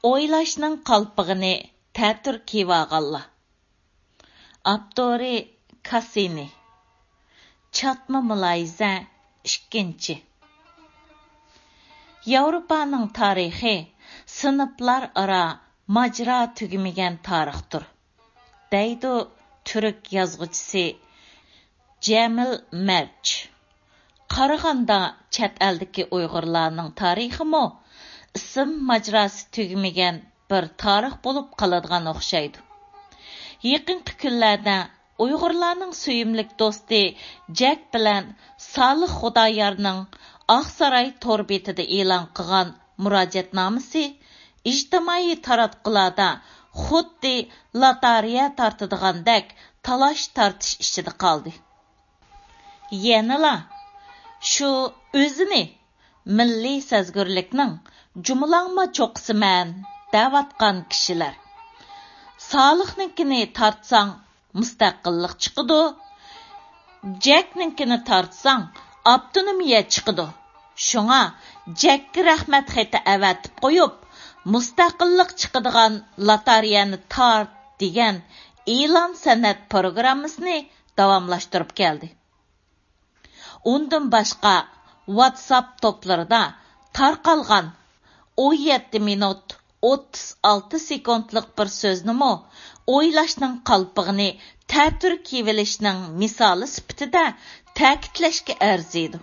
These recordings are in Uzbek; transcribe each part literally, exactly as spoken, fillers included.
O'ylashning qalpig'ini ta'tir kiyvag'anlar. Abdori Cassini. Çatma mülayiza ikkinchi. Yevropaning tarixi sınıflar ara majra tugmagan tarixdir. Deydi Türk yazgıcısı Cemil Merch. Qaraganda chet eldagi Uyg'urlarning tariximi ism majrasi tugmagan bir tarix bo'lib qoladigan o'xshaydi. Yaqinqi kunlarda Uyg'urlarning suyimlik do'sti Jack bilan Salih Xudoyorning Oqsaroy tor betida e'lon qilgan murojaatnomasi ijtimoiy taratqularda xuddi lotereya tortidigandek talash tortish ichida qoldi. Yanala shu o'zini milliy sezgurlikning jumlanma cho'qisiman davatgan kishilar. Salihninkini tortsang mustaqillik chiqidi, Jackninkini tortsang avtonomiya chiqidi. Shunga Jackga rahmat xati avatib qo'yib, mustaqillik chiqadigan lotereyani tort degan e'lon san'at programmasini davomlashtirib keldi. Undan boshqa WhatsApp to'plarida tarqalgan o'n yetti minut o'ttiz olti sekundlik bir so'znimi o'ylashning qalpig'ini ta'tir kiyilishning misoli sifatida ta'kidlashga arziydi.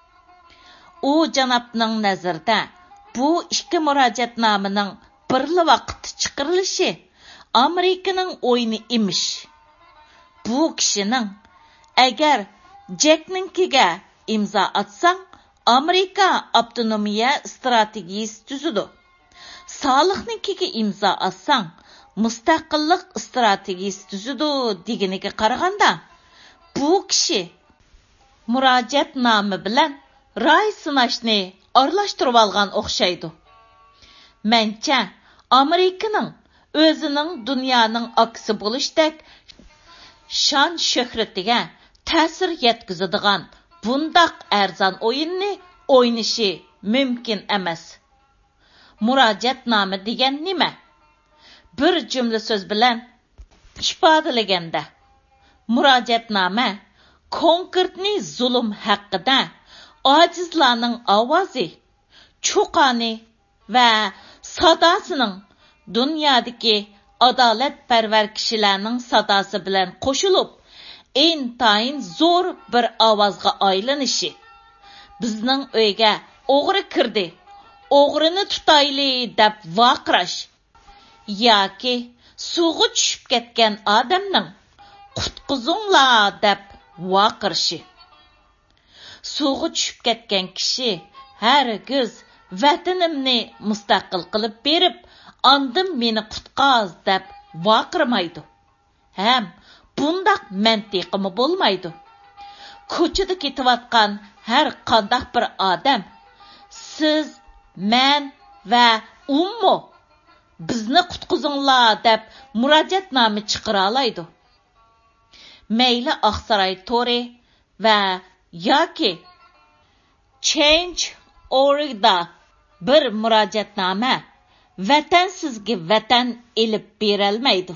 U janobning nazarida bu ikki murojaatnomaning birli vaqtda chiqarilishi Amerikaning o'yini emish. Bu kishining agar Jackninkiga imzo atsang, Amerika avtonomiya strategiyasi tuzidi. Salihninkiga imzo atsang, mustaqillik strategiyasi tuzidi deganiga qaraganda, bu kishi murojaatnoma bilan ray sinashni aralashtirib olgan o'xshaydi. Mencha Amerikaning o'zining dunyoning aksi bo'lishdek shon shuhratiga ta'sir yetkazadigan bundaq arzon o'yinni o'ynashi mumkin emas. Murojaatnoma degan nima? Bir jumla so'z bilan ifodalaganda, murojaatnoma konkretni zulm haqida ojizlarning ovozi, cho'qani va sadosining dunyodagi adolatparvar kishilarning sadosi bilan qo'shilib, intayin zo'r bir ovozga aylanishi. Bizning uyga o'g'ri kirdi, o'g'rini tutayli deb vaqirash yoki suvga tushib ketgan odamning qutqizinglar deb vaqirishi. Suvga tushib ketgan kishi hargiz vatanimni mustaqil qilib berib, ondan meni qutqaz deb vaqirmaydi. Ham bundaq mantiqimi bo'lmaydi. Ko'chada ketayotgan har qanday bir odam siz, men va ummo bizni qutqizinglar deb murojaatnoma chiqara oladi. Mayli Oqsaroy tori va yoki Change dot org da bir murojaatnoma vatansizga vatan elib berolmaydi.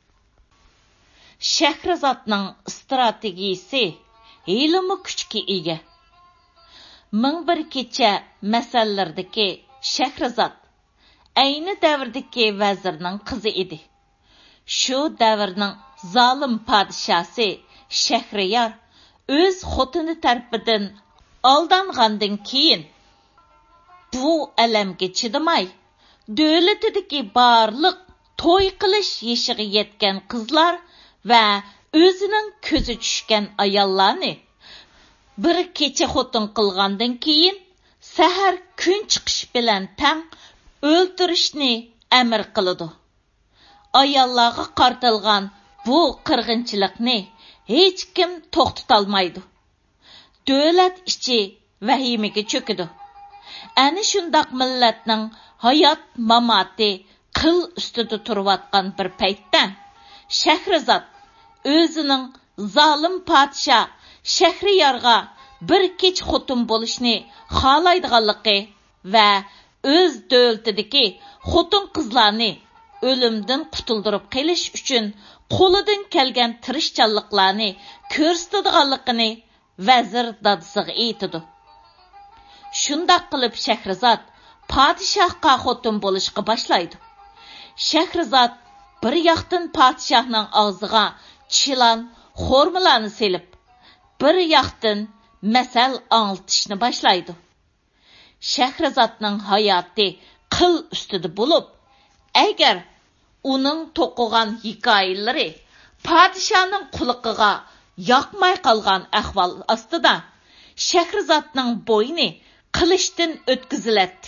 Shahrizodning strategiyasi ilmi kuchga ega. Ming bir kecha masalalardagi Shahrizod ayni davrdagi vazirning qizi edi. Shu davrning zolim podshosi Shahriyor o'z xotini tarafidan aldangandan keyin bu alamga chidamay, davlatidagi barliq to'y qilish yeshiga yetgan qizlar va o'zining ko'zi tushgan ayollarni bir kecha xotin qilgandan keyin sahar kun chiqish bilan tang o'ltirishni amr qiladi. Ayollarga qartalgan bu qirg'inchilikni hech kim to'xtatolmaydi. Davlat ichi vahimaga cho'kidi. Ana shundoq millatning hayot mamoti qil ustida turayotgan bir paytda Shahrizod o'zining zolim podsho Shahriyorga bir kech xotin bo'lishni xohlaydiganligi va o'z davlatidagi xotin qizlarni o'limdan qutuldirib qelish uchun qo'lidan kelgan tirishchanliklarni ko'rsatadiganligini vazir dadisiga aytidi. Shundoq qilib Shahrizod podshohga xotin bo'lishga boshlaydi. Shahrizod bir yoqdan podshohning og'ziga chilan xormalarni selib, bir yoqdan masal anglitishni boshlaydi. Shahrizodning hayoti qil ustida bo'lib, agar uning to'qigan hikoyalari podshohning quliqiga yoqmay qolgan ahvol ostida Shahrizodning bo'yni qilishdan o'tkaziladi.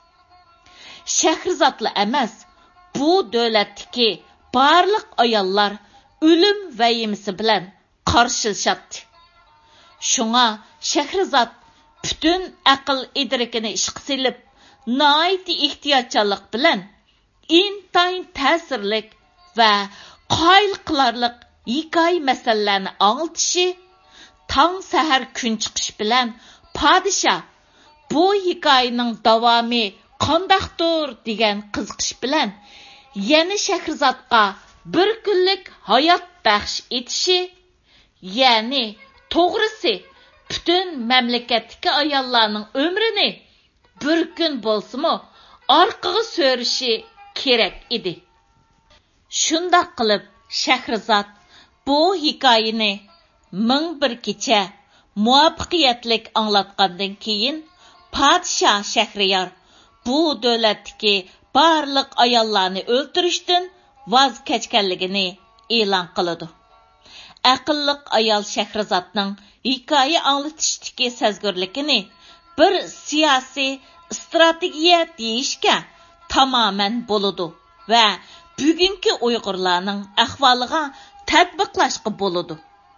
Shahrizodla emas, bu davlatdagi barliq ayollar o'lim vayimisi bilan qarshilashadi. Shunga Shahrizod butun aql idrikini ishqa silib, noiti ehtiyotchanlik bilan intayin ta'sirlik va qoyil qilarlik hikoya masalalarni anglitishi, tong sahar kun chiqish bilan podshoh bu hikoyaning davomi qandaqdir degan qiziqish bilan yana Shahrizodga bir kunlik hayot baxsh etishi, ya'ni to'g'risi butun mamlakatdagi ayollarning umrini bir kun bo'lsa-mu orqaga so'rishi kerak edi. Shundoq qilib Shahrizod bu hikoyani ming bir kecha muvaffaqiyatlik anglatgandan keyin podshoh Shahriyor bu davlatdagi barliq ayollarni o'ltirishdan voz kechganligini e'lon qiladi. Aqlliq ayol Shahrizodning hikoya anglatishdagi sezgirligini bir siyosiy strategiya deyishga tamoman bo'ladi va bugungi Uyg'urlarning ahvoliga tatbiqlashga bo'ladi.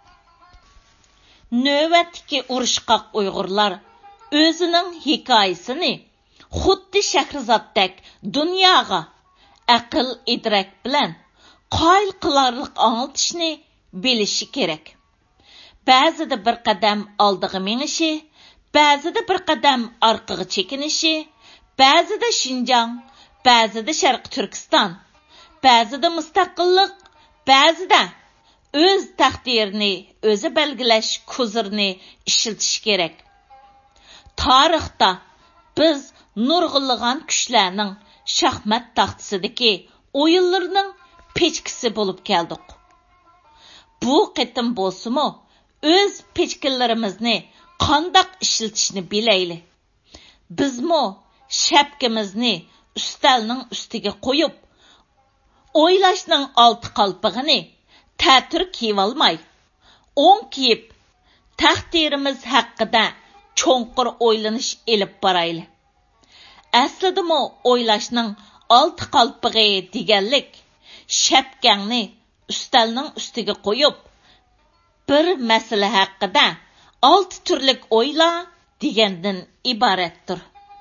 Navbatdagi urushqoq Uyg'urlar o'zining hikoyasini xuddi Shahrizoddek dunyoga aql idrak bilan qoyil qilarlik anglitishni bilishi kerak. Ba'zida bir qadam oldiga menishi, ba'zida bir qadam orqaga chekinishi, ba'zida Shinjong, ba'zida Sharq Turkiston, ba'zida mustaqillik, ba'zida o'z taqdirini o'zi belgilash ko'zirini ishiltish kerak. Tarixda biz nurg'unlagan kuchlarning shaxmat taxtasidagi o'yinlarining pechkisi bo'lib keldik. Bu qitim bo'lsa-mu, o'z pechkinlarimizni qandoq ishiltishni bilayli. Bizmo shapkamizni ustalning ustiga qo'yib, o'ylashning olti qalpig'ini ta'tir kiyib olmay, o'ng kiyib, taqdirimiz haqida cho'nqir o'ylanish elib borayli. Aslida-mu o'ylashning olti qalpig'i deganlik shapkangni ustalning ustiga qo'yib, bir masala haqida olti turlik o'yla degandan iboratdir.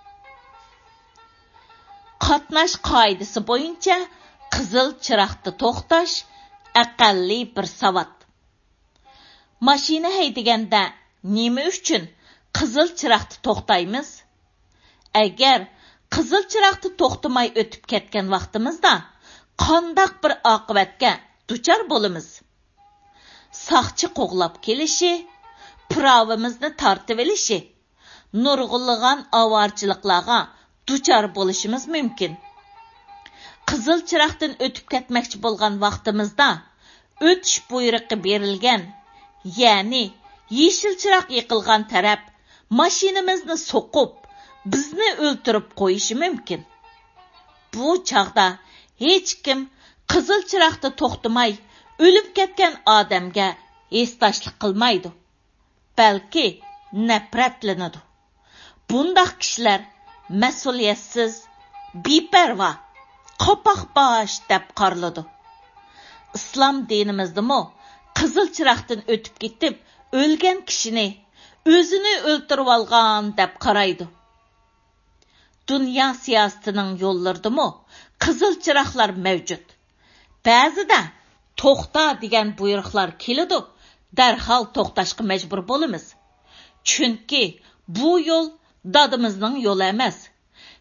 Qatnash qoidasi bo'yicha qizil chiroqda to'xtash aqalli bir savat. Mashina haydaganda nima uchun qizil chiroqda to'xtaymiz? Agar qizil chiroqda to'xtamay o'tib ketgan vaqtimizda qandoq bir oqibatga duchor bo'lamiz? Saqchi qo'g'lab kelishi, pravimizni tortib olishi, nurg'unlagan avorchiliklarga duchor bo'lishimiz mumkin. Qizil chiroqdan o'tib ketmoqchi bo'lgan vaqtimizda o'tish buyrug'i berilgan, ya'ni yeshil chiroq yiqilgan taraf mashinamizni so'qib, bizni o'ltirib qo'yishi mumkin. Bu chaqda hech kim qizil chiroqda to'xtamay o'lib ketgan odamga esdashlik qilmaydi, balki nafratlanadi. Bundaq kishilar mas'uliyatsiz, beparvo, qo'poq bosh deb qaraladi. Islom dinimizda-mu qizil chiroqdan o'tib ketib o'lgan kishini o'zini o'ltirib olgan deb qaraydi. Dunyo siyosatining yo'llarida-mu qizil chiroqlar mavjud. Ba'zida to'xta degan buyruqlar keladi, darhol to'xtashga majbur bo'lamiz. Chunki bu yo'l dadimizning yo'li emas.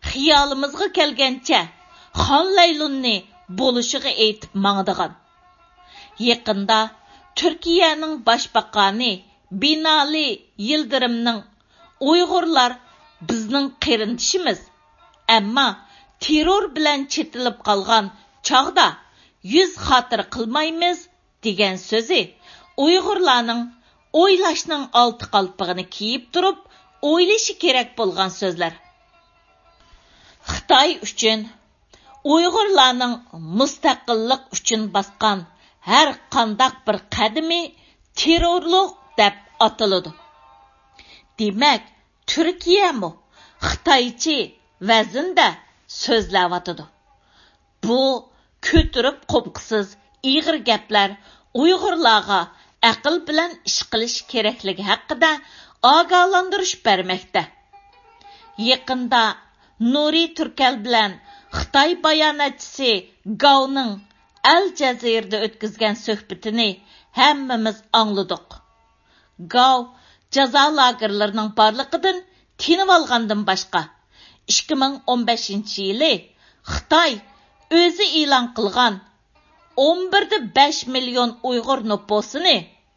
xiyolimizga kelgancha Xon Laylunni bo'lishiga aytib mangdigan. Yaqinda Turkiyaning boshbaqani Binali Yildirimning Uyg'urlar bizning qarindishimiz, ammo terror bilan chetilib qolgan chog'da yuz xotir qilmaymiz degan so'zi Uyg'urlarning o'ylashning olti qalpig'ini kiyib turib o'ylashi kerak bo'lgan so'zlar. Xitoy uchun Uyg'urlarning mustaqillik uchun bosgan har qandaq bir qadami terrorlik deb ataladi. Demak, Turkiyami Xitoychi vaznda so'zlayotidi. Bu ko'tirib qo'pqisiz ig'ir gaplar Uyg'urlarga aql bilan ish qilish kerakligi haqida ogohlantirish bermoqda. Yaqinda Nuri Turkal bilan Xitoy bayonotchisi Gauning Al Jazeera'da o'tkazgan suhbatini hammamiz angladik. Gau jazo lagerlarining borligidan tinib olgandan boshqa ikki ming o'n beshinchi yili Xitoy o'zi e'lon qilgan o'n bir da besh million Uyg'ur nüfusini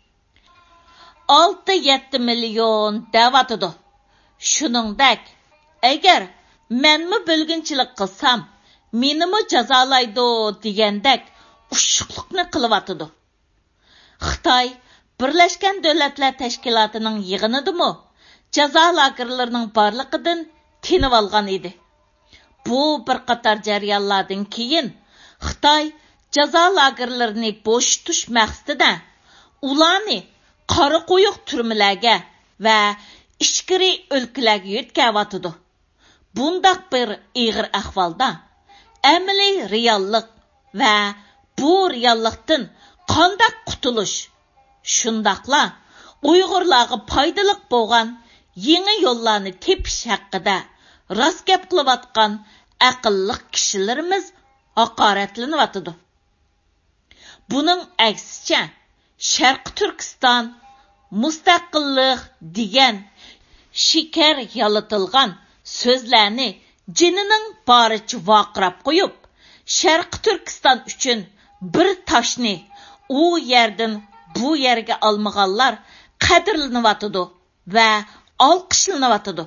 olti yetti million davatidi. Shuningdek, agar menmi bo'lginchilik qilsam, menimi jazolaydi degandek ushuqlikni qilyotidi. Xitoy Birlashgan Davlatlar Tashkilotining yig'inidimi jazo lagerlarining borligidan tinib olgan edi. Bu bir qator jarayonlardan keyin Xitoy jazo lagerlarini bo'shitish maqsadida ularni qora qo'yiq turmalarga va ichkiri o'lkalarga yetkazadi. Bundaq bir ig'ir ahvolda amaliy reallik va bu reallikdan qanday qutulish, shundaqla Uyg'urlarga foydali bo'lgan yangi yo'llarni tepish haqida rost gap qilayotgan aqlli kishilarimiz haqoratlanyotidi. Buning aksicha Sharq Turkiston mustaqillik degan shikar yalatilgan so'zlarni jinining boricha vaqirab qo'yib, Sharq Turkiston uchun bir toshni u yerdan bu yerga olmaganlar qadrlanayotidi va olqishlanayotidi.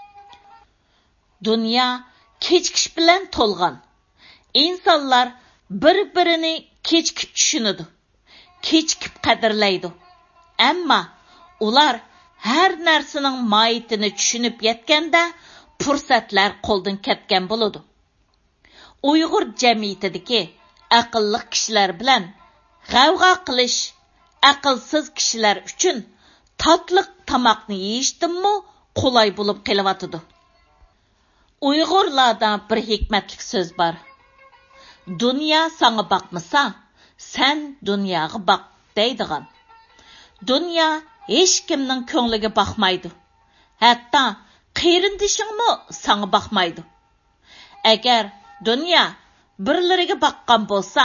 Dunyo kechkish bilan to'lgan. İnsanlar bir-birini kechkib tushunadi, kechkib qadrlaydi. Ammo ular har narsaning mohiyatini tushunib yetganda fursatlar qo'ldan ketgan bo'ladi. Uyg'ur jamiyatidagi aqlli kishilar bilan g'avg'o qilish aqlsiz kishilar uchun tatliq tomoqni yeyishdinmi qulay bo'lib qelyotidi. Uyg'urlarda bir hikmatli so'z bor. Dünya sana bakmasa, sen dunyoga bak deydigan. Dünya hech kimning ko'ngliga bakmaydi. Hatta qarindishingmi sana bakmaydi. Agar dunyo birlariga bakkan bo'lsa,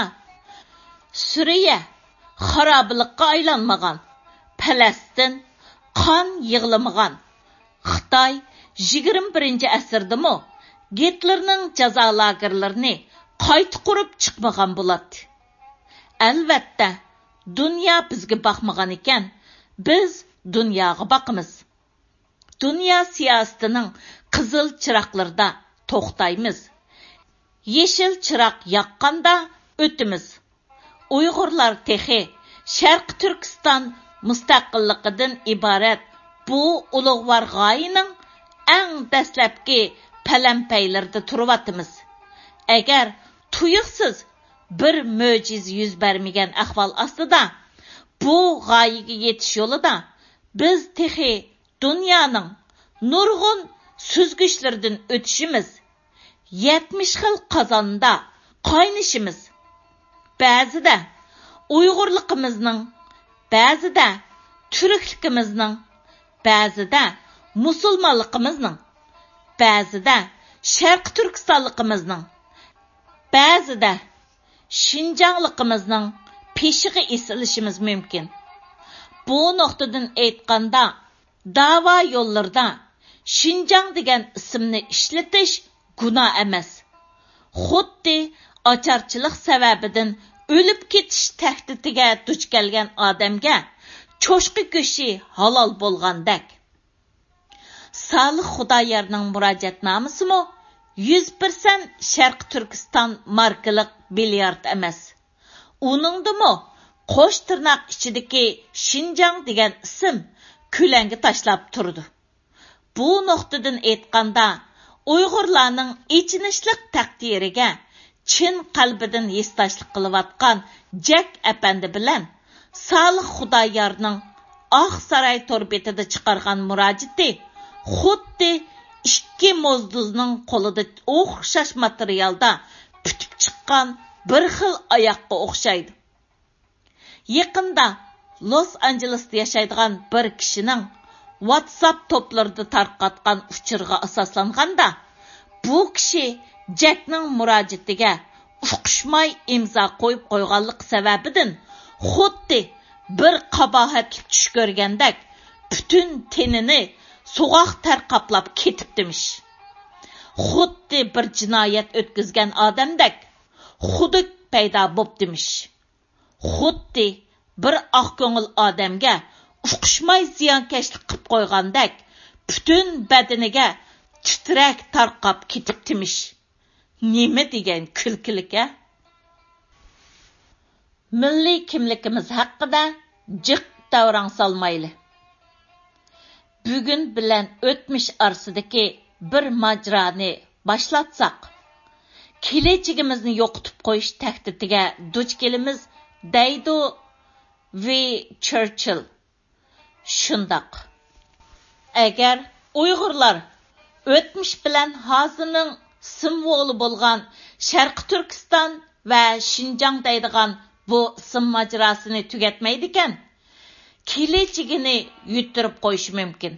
Suriya xarobilikqa aylanmagan, Falastin qon yig'lamagan, Xitoy yigirma birinchi asrdami Gitlerning jazo lagerlarini qayta qurib chiqmagan bo'ladi. Albatta, dunyo bizga bakmagan ekan, biz dunyoga bakamiz. Dunyo siyosatining qizil chiroqlarida to'xtaymiz. Yeşil chiroq yoqqanda o'timiz. Uyg'urlar texi Sharq Turkiston mustaqilligidan iborat bu ulug'vor g'oyaning eng dastlabki palampaylarida turibamiz. Agar tuyuqsiz bir mo'jiz yuz bermagan ahvol ostida bu g'oyaga yetish yo'lida biz texi dunyoning nurg'un suzgichlaridan o'tishimiz, yetmish xil qozonda qaynashimiz, ba'zida Uyg'urligimizning, ba'zida turkligimizning, ba'zida musulmonligimizning, ba'zida Sharq Turkistonligimizning, ba'zida Şinjanligimizning peshiga esilishimiz mumkin. Bu nuqtadan aytganda, da'vo yo'llarida Şinjan degan ismni ishlatish gunoh emas. Xuddi ocharchilik sababidan o'lib ketish tahdidiga duch kelgan odamga cho'shqi go'shi halol bo'lgandek. Salih Xudoyorning murojaatnomasimi yuz foiz Sharq Turkiston markalik bilyard emas. Uningdimi qo'sh tirnoq ichidagi Shinjang degan ism ko'langa tashlab turdi. Bu nuqtadan aytganda Uyg'urlarning ichinishlik taqdiriga chin qalbidan yestashlik qilayotgan Jak apandi bilan Salih Xudoyorning Oq saroy to'rbetida chiqargan murojaati xuddi ikki mo'zduzning qo'lida o'xshash materialda putib chiqqan bir xil oyoqqa o'xshaydi. Yaqinda Los Anjelesda yashaydigan bir kishining WhatsApp to'plarida tarqatgan uchurga asoslanganda, bu kishi Jackning murojaatiga uqishmay imzo qo'yib qo'yganlik sababidan xuddi bir qabohatli tush ko'rgandek butun tenini so'g'oq tarqaplab ketibdimish. Xuddi bir jinoyat o'tkazgan odamdek xuduk paydo bo'pdimish. Xuddi bir oq ko'ngil odamga uqishmay ziyonkashlik qilib qo'ygandek butun badaniga titrak tarqab ketibdimish. Nima degan kulkilik-a? Milliy kimligimiz haqida jiq davrang solmayli. Bugun bilan o'tmish orasidagi bir majroni boshlatsak, kelajagimizni yo'qotib qo'yish tahdidiga duch kelamiz, deydi V. Churchill. Shundoq. Agar Uyg'urlar o'tmish bilan hozirning simvoli bo'lgan Sharq Turkiston va Shinjang deydigan bu sim majrosini tugatmaydi ekan, kelajagini yutirib qo'yishi mumkin.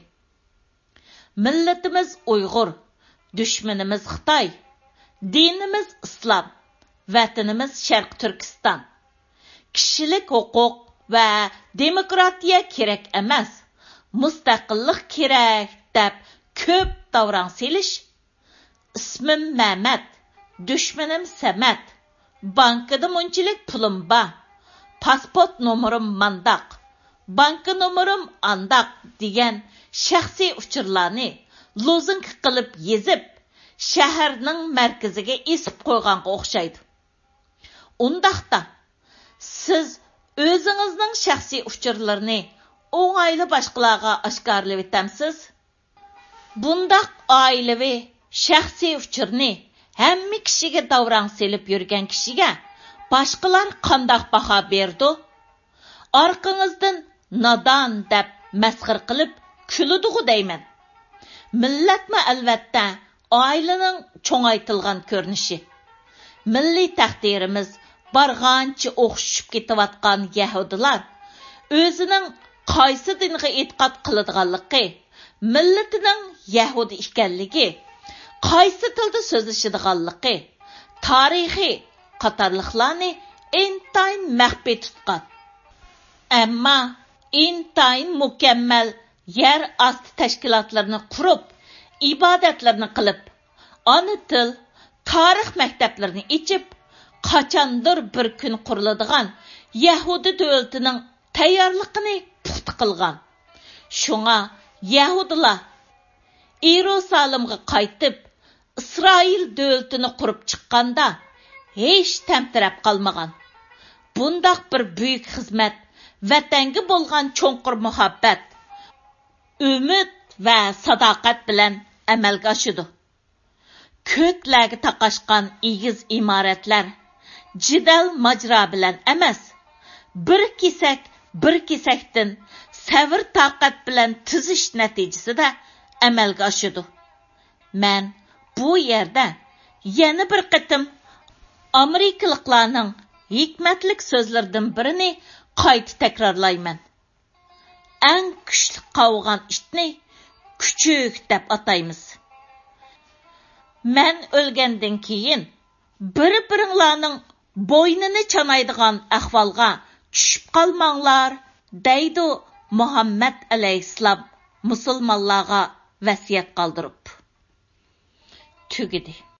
Millatimiz Uyg'ur, dushmanimiz Xitoy, dinimiz Islom, vatanimiz Sharq Turkiston. Kishilik huquq va demokratiya kerak emas, mustaqillik kerak deb ko'p davrang selish. Ismim Mehmet, dushmanim Samat, bankada munchilik pulim bor, pasport nomerim mandaq, banka nomerim andaq degan shaxsiy uchurlarni lozing qilib yezib, shaharning markaziga esib qo'yganga o'xshaydi. Undaqda siz o'zingizning shaxsiy uchurlarini o'ng'ayli boshqalarga oshkorlab etamsiz. Bundaq oilaviy shaxsiy uchurni hamma kishiga davrang selib yurgan kishiga boshqalar qandoq baho berdi? Orqangizdan nodon deb masxir qilib kuladigu deyman. Millatmi albatta oilaning cho'ngaytilgan ko'rinishi. Milliy taqdirimiz barg'ancha o'xshib ketayotgan yahudilar o'zining qaysi dinga e'tiqod qiladiganligi, millatining yahudi ekanligi, qaysi tilda so'zlashadiganligi, tarixi qatorliqlarni intayin maxfiy tutgan. Ammo intayin mukammal yer osti tashkilotlarini qurib, ibodatlarni qilib, ona til, tarix maktablarini ichib, qachondir bir kun quriladigan Yahudi davlatining tayyorligini puxta qilgan. Shunga Yahudilar Yerusalimga qaytib, Isroil davlatini qurib chiqqanda hech tamtirab qolmagan. Bundaq bir buyuk xizmat, vatanga bo'lgan cho'nqur muhabbat, umid va sadoqat bilan amalga oshidi. Ko'klarga taqashgan egiz imoratlar jidal majra bilan emas, bir kesak bir kesakdan sabr taqat bilan tuzish natijasida amalga oshidi. Men bu yerda yana bir qitim Amerikaliklarning hikmatlik so'zlaridan birini qayta takrorlayman. Eng kuchli qovgan ishni kuchuk deb ataymiz. Men o'lgandan keyin bir-biringlarning bo'ynini chanaydigan ahvolga tushib qolmanglar, deydi Muhammad alayhissalom musulmonlarga vasiyat qoldirib. tugidi.